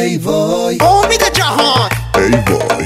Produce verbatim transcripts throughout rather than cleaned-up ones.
ای وای امید جهان ای وای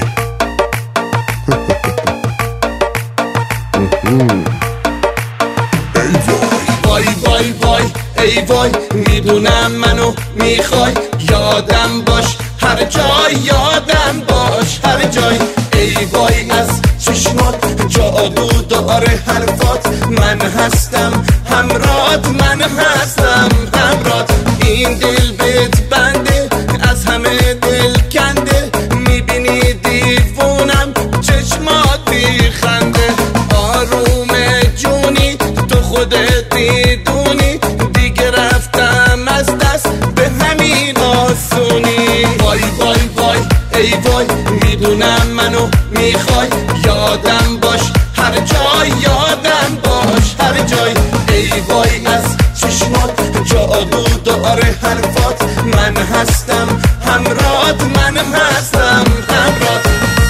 ای وای وای وای وای ای وای میدونم منو میخوای یادم باش هر جای یادم باش هر جای ای وای از چشمات جادو داره حرفات من هستم همرات من هستم همرات این دل بهت بنده از همه دل کنده میبینی دیوونم چشمات بیخنده آروم جونی تو خودت میدونی دیگه رفتم از دست به همین آسونی وای وای وای ای وای میدونم منو میخوای یادم باش هر جای یادم باش هر جای ای وای از چشمات جادو داره حرفات من هستم همرات من هستم همرات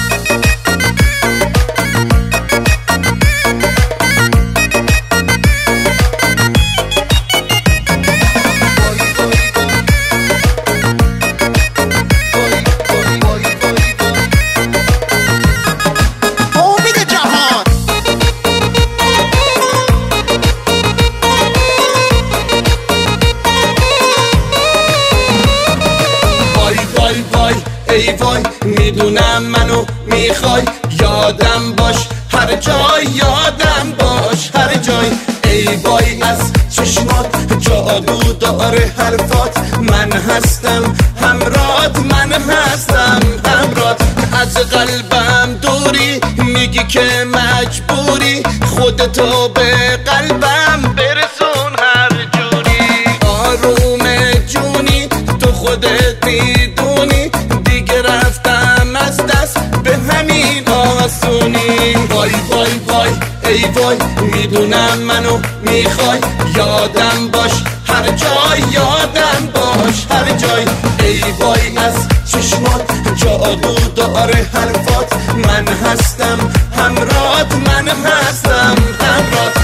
ای وای میدونم منو میخوای یادم باش هر جای یادم باش هر جای ای وای از چشمات جادو داره حرفات من هستم همرات من هستم همرات از قلبم دوری میگی که مجبوری خودتو به قلبم برسون هر جوری آروم جونی تو خودت میدونی رفتم از دست به همین آسونی وای وای وای ای وای میدونم منو میخوای یادم باش هر جای یادم باش هر جای ای وای از چشمات جادو داره حرفات من هستم همرات من هستم همرات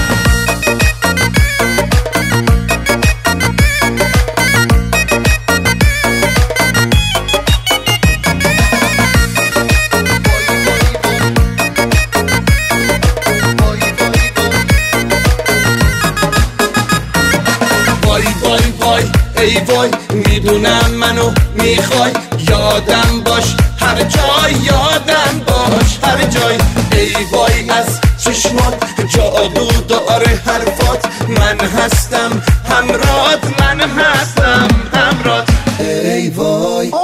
ای وای میدونم منو میخوای یادم باش هر جای یادم باش هر جای ای وای از چشمات جادو داره حرفات من هستم همرات من هستم همرات ای وای